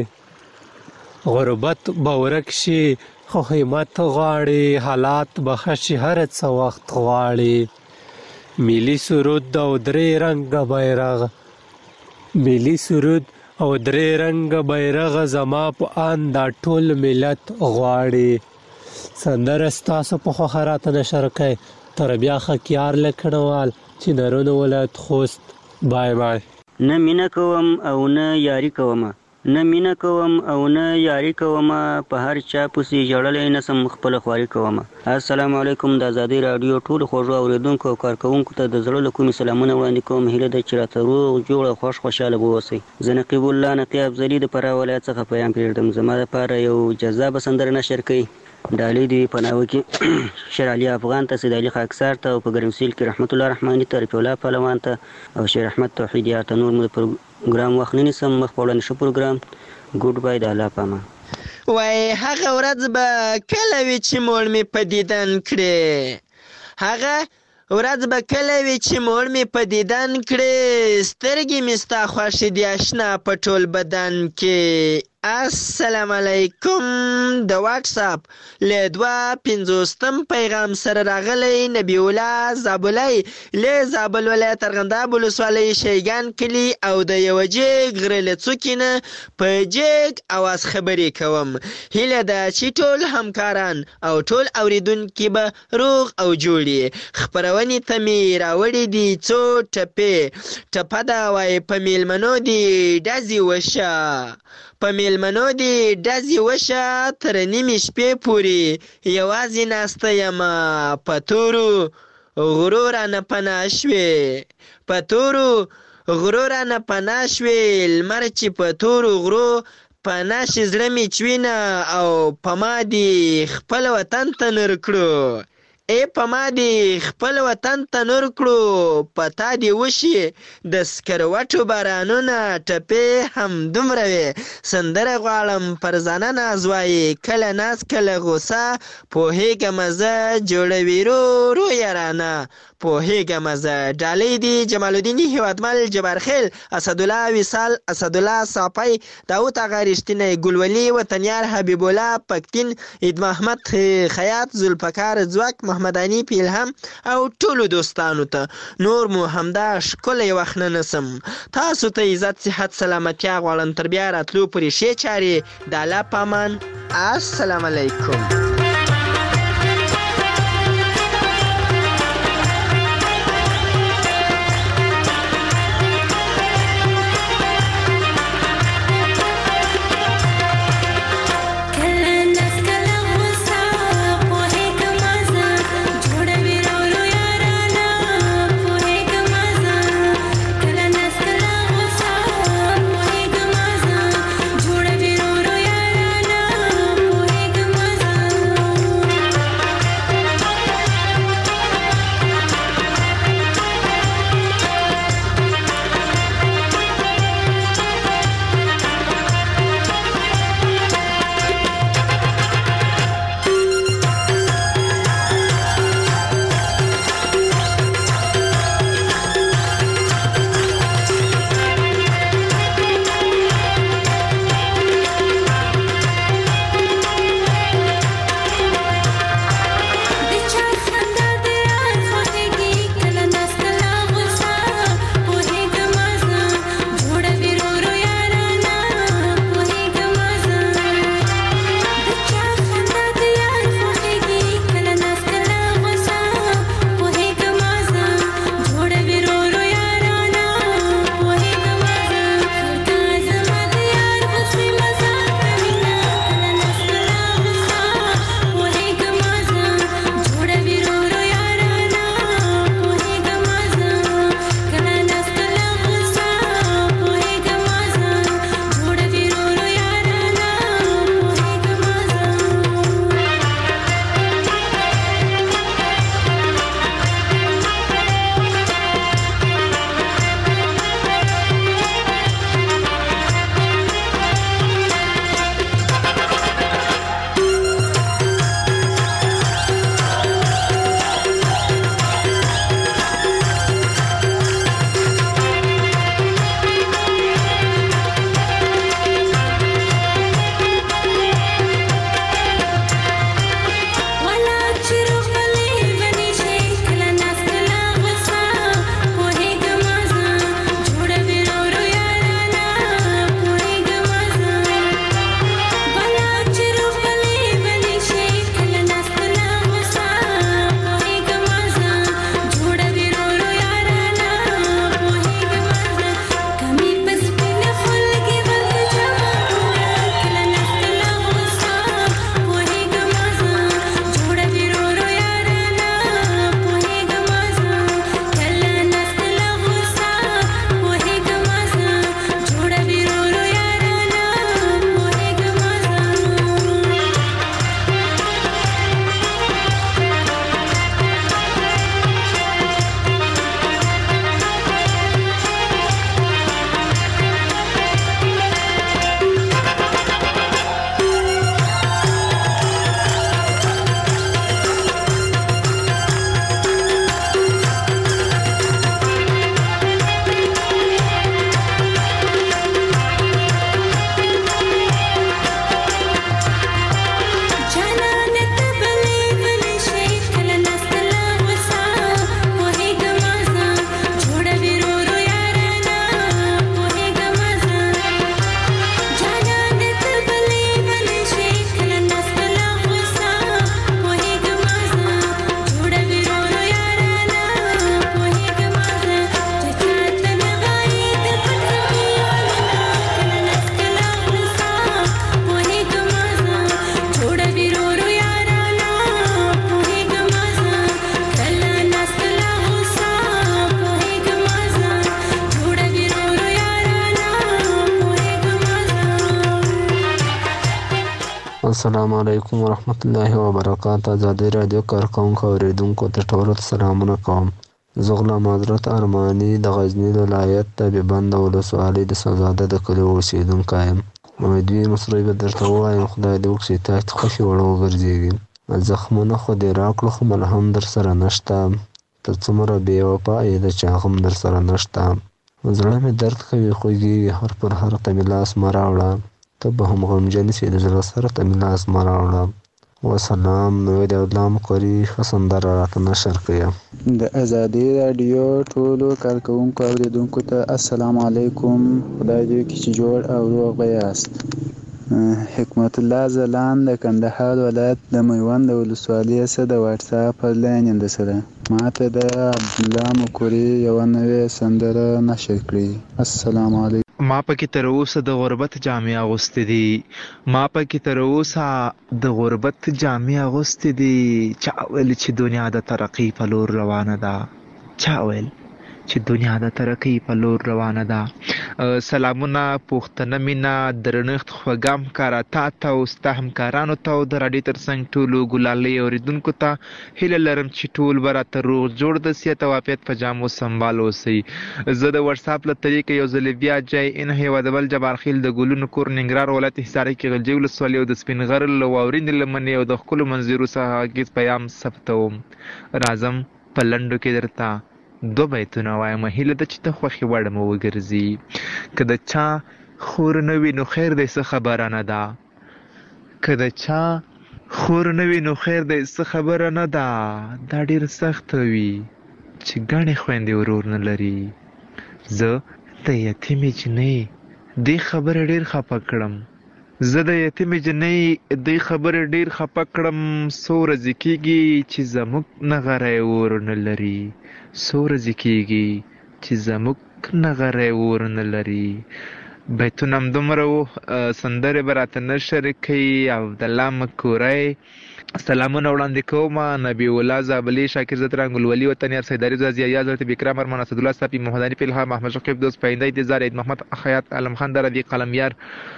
غربت به ورک شي خو قیمت غواړي حالات به ښه شي هر څه وخت غواړي ملي سرود او درې رنګه بیرغ ملي سرود او درې رنګه بیرغ زما په آن دا ټول ملت غواړي سندره ستاسو په خوښه راته نشر کړئ تر بیا خکیار له کڼوال چنارونو ولایت خوست بای بای نه مینه کوم او نه یاري کومه نه مینه کوم او نه یاري کومه په هر چا پسې ژړلی نه سم خپله خواري کومه السلام علیکم د ازادۍ راډیو ټولو خوږو اورېدونکو او کارکوونکو ته د زړه له کومې سلامونه وړاندې کوم هیله ده چې راته روغ جوړ او خوشحاله به اوسئ زه نقیب الله نقي افضلي د فراه ولایت څخه پیام پرېږدم زما دپاره یو جذابه سندره نشر کوي ډالۍ دې په ناوه کې شیر علي افغان ته سید علي خاکسار ته او په ګرمسیل کې رحمت الله رحماني ته رفیع الله پهلوان ته او شیر احمد توحید یار ته نور مو د پروګرام وخت نه نیسم مخ په وړاندې ښه پروګرام ګوډ بای د الله په امان وای هغه ورځ به کله وي چې موړ مې په دیدن کړې هغه ورځ به کله وي چې موړ مې په دیدن کړې سترګې مې ستا خوښې دي اشنا په ټول بدن کې السلام علیکم د واټساپ له 250 پیغام سره راغلی نبی الله زابلی له زابل ولایت ارغنداب ولسوالۍ شیګان کلي او د یو جګ غره له څوکې نه په جګ اواز خبرې کوم هیله ده چې ټول همکاران او ټول اوریدونکي به روغ او جوړ خپرونې ته مې راوړې دي څو ټپې ټپه ده وایي په میلمنو دې ډزې وشه په میلمنو دې ډزې وشه تر نیمې شپې پورې یوازې ناسته یمه په تورو غرو رانه پناه شوې په تورو غرو رانه پناه شوې لمر چې په تورو غرو پناه شي زړه مې چوینه او په ما دې خپل وطن ته نور کړو په ما دې خپل وطن ته نور کړو په تا دې وشي د سکروټو بارانونه ټپې هم دومره وې سندره غواړم پر ځانه ناز وایي کله ناز کله غوسه پوهېږم زه جوړوي رو یارانه پوهېږم زه ډالۍ دي جمال الدین هیوادمل جبارخیل اسدالله وصال اسدالله صافی داود آغا رښتینی ګلولي وطنیار حبیب الله پکتین عید محمد خیاط ذوالفقار ځواک محمد انیف الهام او ټولو دوستانو ته نور مو همدا ښکلی وخت نه نسم تاسو ته عزت صحت سلامتیا غواړم تر بیا راتلو پورې ښې چارې د الله په امان السلام علیکم السلام علیکم ورحمت الله وبرکاته. ازادي رادیو کارکونکو اوریدونکو ته ټولو ته سلامونه کوم. زه غلام حضرت ارماني د غزني ولایت د بند ولسوالۍ د سنزاده د کلي اوسېدونکی یم. امیدوي مصري به درته ووایم خدای دې وکړي تاسو ته خوښې وړ وګرځېږي. زخمونه خو دې راکړو خو ملهم در سره نشته. ته څومره بې وفا یې د چا غم در سره نشته. زړه مې درد کوي خوږېږي هر پر هر ته مې لاس مه راوړه. ته به هم غمجن سې د زړه سره ته مې لاس مه راوړه. وسلام. نو د الله مقري ښه سندره راته نشر کړه. د ازادي راډیو ټولو کارکوونکو اوریدونکو ته السلام علیکم. خدای دې وکړي چې جوړ او روغ به یاست. حکمت الله ځلاند د کندهار ولایت د میوند ولسوالۍ څخه د واټساپ پر لاین یم درسره. ما ته د عبدالله مقري یوه نوې سندره نشر کړي. السلام علیکم. ما پکې تر اوسه د غربت جامې اغوستې دي. ما پکې تر اوسه د غربت جامې اغوستې دي. چا ویل چې دنیا د ترقۍ په لور روانه ده. چا ویل چې دنیا د ترقۍ په لور روانه ده. سلامونه پوښتنه مینه درنښت خوږه همکاره تا ته او ستا همکارانو ته او د راډیو ترڅنګ ټولو ګلالۍ اوریدونکو ته هیله لرم چې ټول به راته روغ جوړ د صحت او عافیت په جامو سنبال اوسئ. زه د وټساپ له طریقې یو ځل بیا جای ان هیوادول جبار خیل د ګلونو کور ننګرهار ولایت حصاري کې غلجي ولسوالۍ او د سپین غر له واورینې لمنې او د ښکلو منظرو څخه غږیز پیغام ثبتوم. راځم په لنډو کې درته دو بیتونه وایم هیله ده چې ته خوښې وړ مو وګرځي. که د چا خور نه وي نو خیر دی څه خبره نه ده. که د چا خور نه وي نو خیر دی څه خبره نه ده. دا ډېر سخته وي چې ګڼې خویندې ورور نه لري. زه د یتیمې جنۍ دې خبره ډېر خفه کړم. زه د یتیمې جنۍ دې خبره ډېر خفه کړم. څو ورځې کېږي چې زموږ نغری ور نه لري. څو ورځې کېږي چې زموږ نغری ور نه لري. بیتونه همدومره وو. سندرې به راته نشر کوي. عبدالله مکوری سلامونه وړاندې کوم. نبی الله زابلي شاکر زترنګ ګلولي وطن یار سیداري زازي یا حضرت بکرام ارمان اسدالله صافي محمداني فلها محمد شقیب دوست پاینده انتظار عید محمد خیاط علم خان دربی قلمیار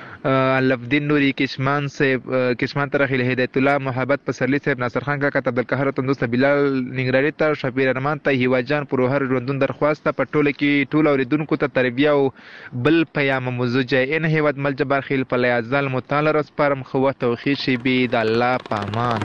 الفدین نوری کشمان صاحب کشمان ترخیل هدایت الله محبت پسرلی صاحب ناصر خان کاکا عبدالقاهر تندوست بلال ننګرهاري ته شفیع ارمان ته هیوا جان پروهر ژوندون درخواست په ټوله کې ټول اوریدونکو ته تربیه او بل پیام موزه ان هیواد مل جبار خیل په لیازال متعال رسپارم خو توخی شی بی د الله پامان.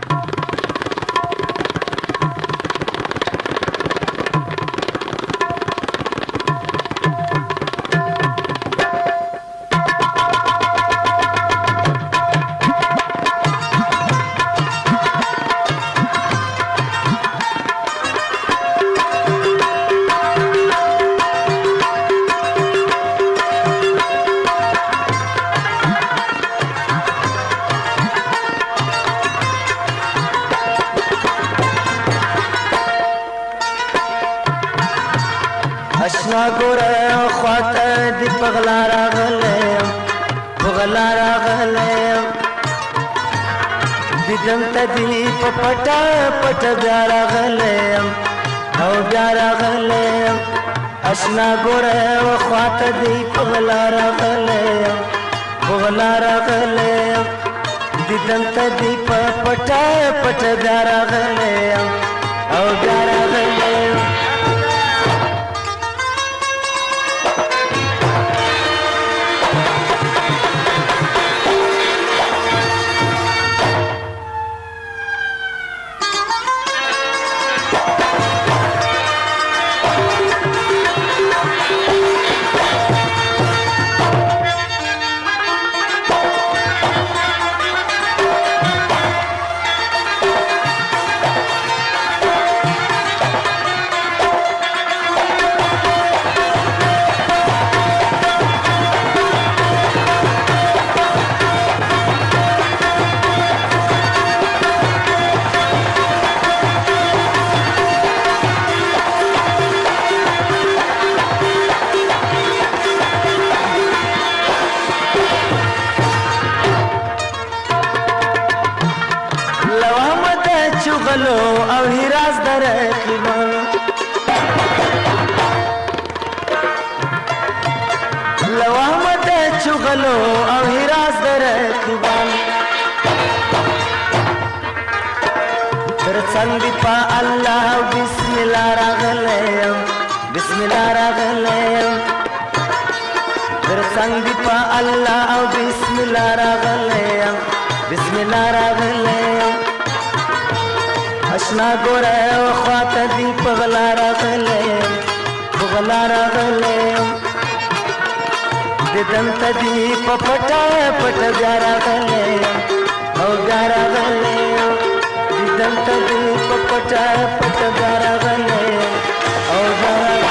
پټا پټ بیا راغلم او بیا راغلم اشنا ګوره خواته دی پغلا راغلم پغلا راغلم دیدم ته دی پټا پټ بیا راغلم او بیا راغلم. چغلو او هراس در رقیبان څنګ دی په الله بسم الله راغلی بسم الله راغلی در څنګ دی په الله او بسم الله راغلی بسم الله راغلی اشنا ګوره خواته دی په غلا راغلی په غلا راغلی ددن ته دی په پټه پټه بیا راغلی او بیا راغلی ددن ته دی په پټه پټه بیا راغلی او بیا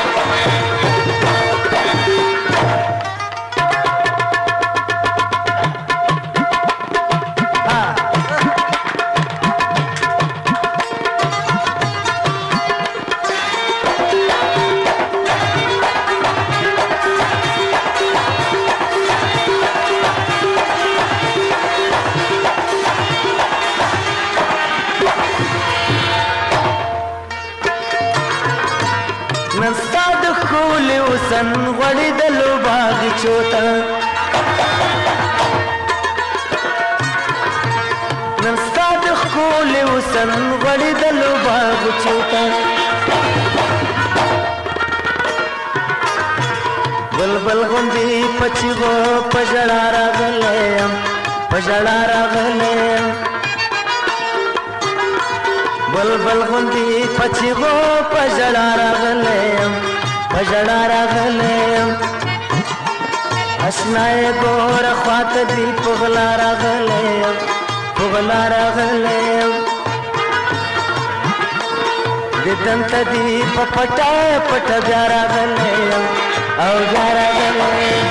سن غړي د لوباغ چوتا نن ستاد خول وسن غړي د لوباغ چوتا بلبل غوندي پچغو پجړا راغلم پجړا راغلم بلبل غوندي پچغو پجړا راغلم پجړا راغلم اشنای ګور خواته دی پغلا راغلم پغلا راغلم ددن ته دی پټا پټا بیا راغلم او بیا راغلم.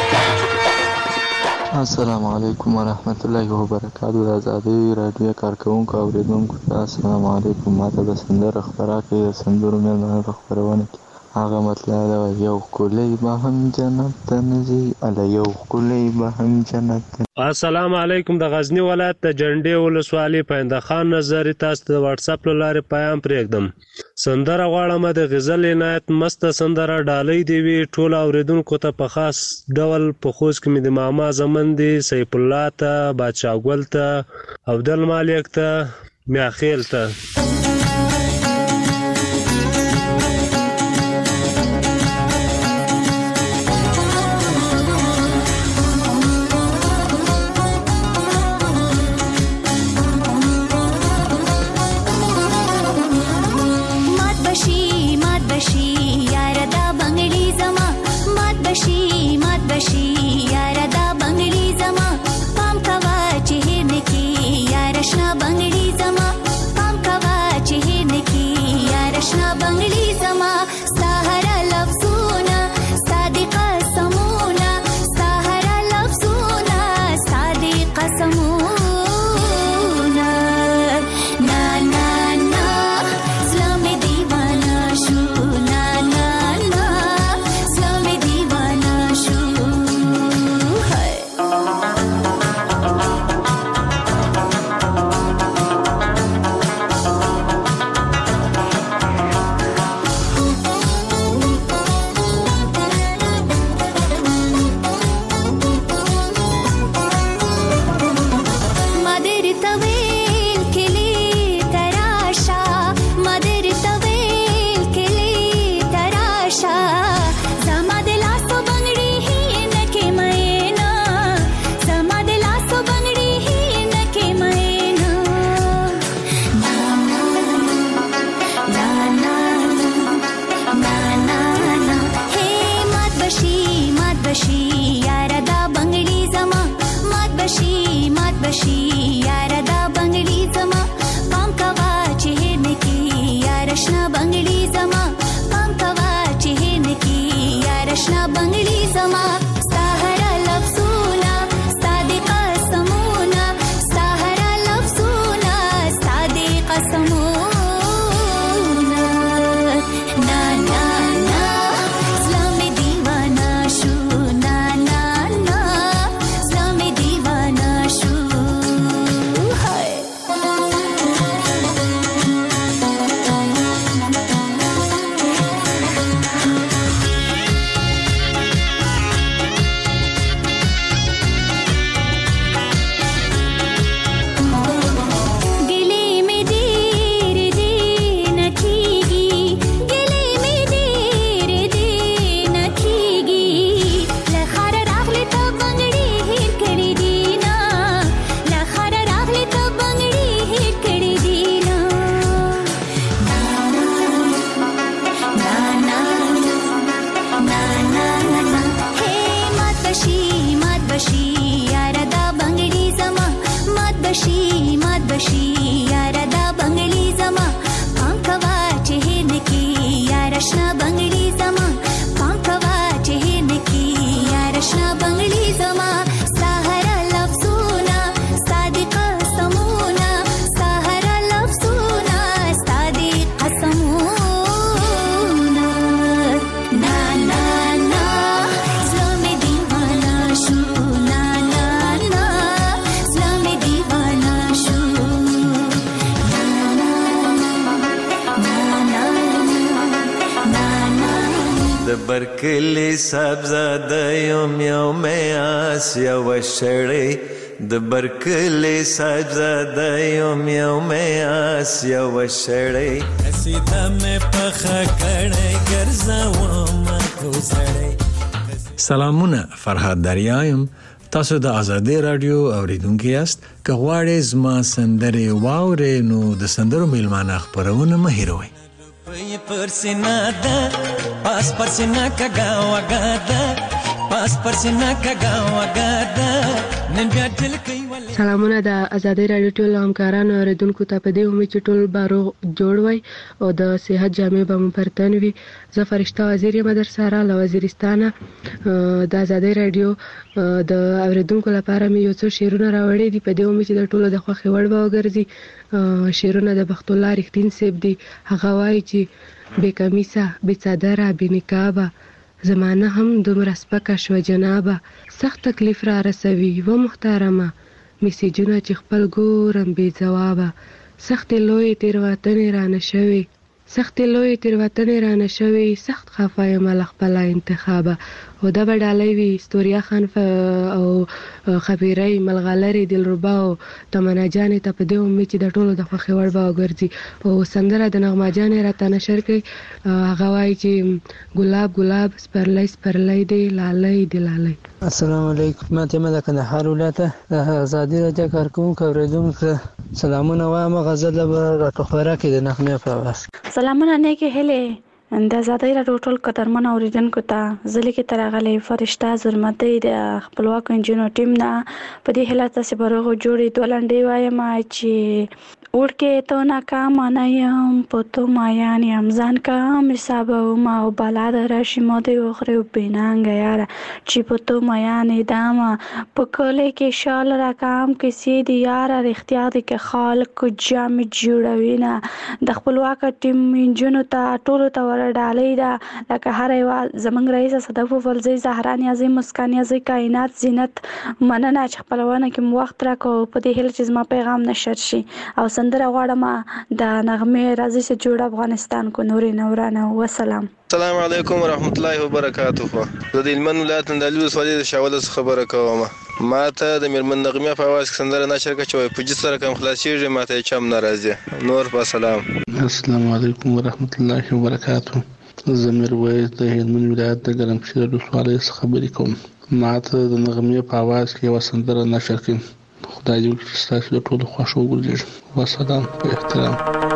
السلام علیکم ورحمت الله وبرکاتہ. د آزادۍ راډیو کارکوونکو او اوریدونکو ته السلام علیکم. ماته د سندرو خپرا کې د سندرو مېلمنو په خپرونه کې هغه مطلب دا یو ښکلی به هم جنت ته نه ځي اله یو ښکلی به هم جنت ته. السلام علیکم. د غزنی ولایت د جنډې ولسوالۍ پاینده خان نظري تاسو ته د واتساپ له لارې پیام پرېږدم. سندره غواړم د غزل عنایت مسته سندره ډالۍ دې وي ټولو اورېدونکو ته په خاص ډول په خوست کې مې د ماما زمن دي سیف الله ته بادشاه ګل ته عبدالمالک ته میاخیل ته. مات بشي یاره دا بنګړي زما پام کوا چې هېر نکي یاره شنه بنګړي زما پام کوا چې هېر نکي یاره شنه بنګړي زما سهره لفظونه صادق قسمونه سهره لفظونه صادق قسمونه نا نا نا زړه مې دیوانه شو نا نا نا زړه مې دیوانه شو د برکلی صاحبزاده یم یو میاس یو شړی د برکلی صاحبزاده یم یو میاس یو شړی سیده مې پخه کړی ګرځوم کوزړی. سلامونه، فرهاد دریا یم. تاسو د آزادۍ رادیو اوریدونکي یاست. که غواړئ زما سندرې واورئ نو د سندرو میلمانه خپرونه مه هېروئ. پی پرسینا ده پاس پرسینا کګا وګا ده پاس پرسینا کګا وګا ده نن بیا دل کوي. سلامونه د آزادۍ رادیو ټول همکارانو اوریدونکو ته په دې امید چې ټول به روغ جوړ وي او د صحت جامې به مو پر تن وي. زه فرشته وزیر یم در سره له وزیرستانه. د آزادۍ رادیو د اوریدونکو لپاره مې یو څو شعرونه راوړي دي په دې امید چې د ټولو د خوښې وړ به وګرځي. شعرونه د بخت الله رښتین صاحب دي. هغه وایي چې بې کمیسه بې څادره بې نقابه زمانه هم دومره سپکه شوه جنابه سخت تکلیف را رسوي و محترمه میسیجونه چې خپل ګورم بې ځوابه سختې لویې تېروتنې رانه شوې سخت خفه یم له خپله انتخابه. او دا به ډالۍ وي ستوریا خان او خبیرۍ ملغلرې دلربا او تمنا جانې ته په دې امید چې د ټولو د خوښې وړ به وګرځي. او سندره د نغمه جانې راته نشر کوي. هغه وایي چې ګلاب ګلاب سپرلی سپرلی دی لالۍ دی لالۍ. السلام علیکم. ما ته د کندهار ولایت د آزادۍ رادیو کارکوونکو اوریدونکو سلامونه وایم. غزل به راټوخوره کې د نغمې په اواز. سلامونه نیکې هیلې د آزادۍ رادیو ټول قدرمن اوریدونکو ته زه لیکې ته راغلی فرشته زرمتۍ د خپلواکو نجونو ټیم نه په دې هیله تاسې به روغ جوړې دوه لنډۍ وایم چې وړکې تو ناکامه نه یم په تو مایان یم ځان کم حسابوم او بلا د راشي مو دې وخورې بېنانګه یاره چې په تو میانې دامه په کلي کې شال راکام کیسې دي یاره رښتیا دي که خلک جامې جوړوي نه د خپلواکه ټیم نجونو ته ټولو ته ډالۍ ده لکه هر یوه زموږ رئیس صدف فلزۍ زهرا نیازۍ مسکان نیازۍ کائنات زینت مننه چې خپلونه کې مو وخت راکړو په دې هیله چې زما پیغام نشر شي. او سندره غواړم د نغمې راځي چې جوړ افغانستان کو نورې نورانه. وسلام. السلام علیکم ورحمت الله وبرکاته. زه د هلمند ولایت اندالو ولسوالۍ د شاوله څخه خبره کوم. ما ته د میرمن نغمې په اواز کې سندره نشر کړه چې وایي په جسر کم خلاصېږي ما ته چم نه راځي. نور په سلام. السلام علیکم ورحمت الله وبرکاته. زه میرویس د هلمند ولایت د ګرمسیر ولسوالۍ څخه خبرې کوم. ما ته د نغمې په اواز کې یوه سندره نشر کړئ. خدای دې وکړي چې ستاسو د ټولو خوښ وګرځېږي. وسلام په احترام.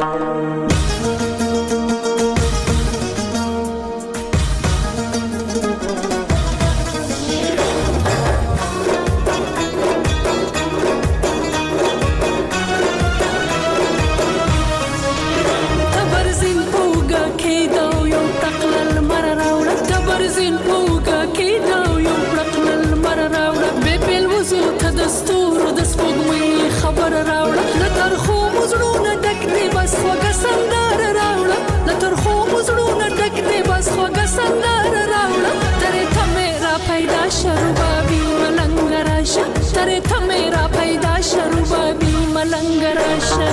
ترې ته میرا پیدا شروبابي ملنګ راشه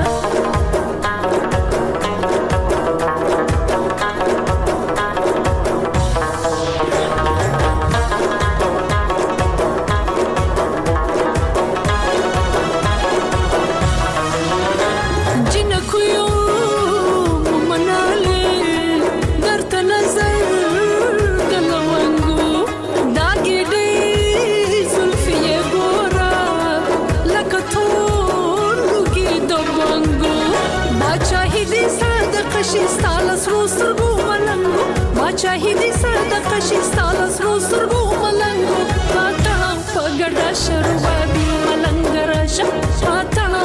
شاهدی صدقه شي ستاله سرو سترګو ملنګو پاتړه په ګډه شروبابي ملنګ راشه پاتړه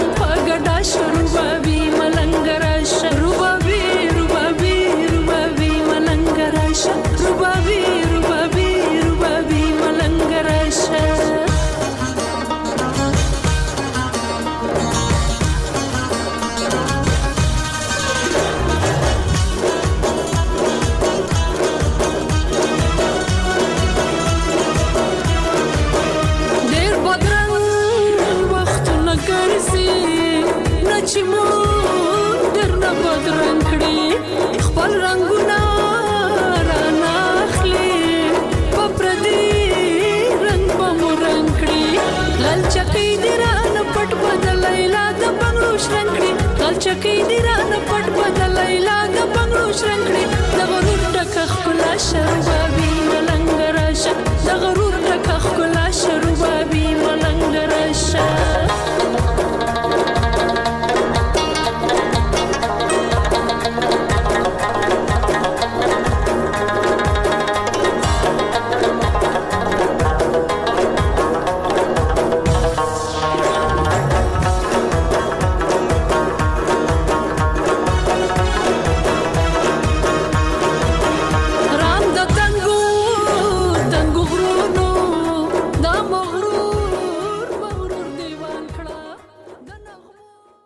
چې مونږ درنه بدرنګ کړي خپل رنګونه رانه اخلي په پردي رنګ به مو رنګ کړي لالچکۍ دې رانه پټ بدلی لا د بنګړو شرنګ کړي لالچکۍ دې رانه پټ بدلی لا د بنګړو شرنګ کړي د غرور ډکه ښکلا شربت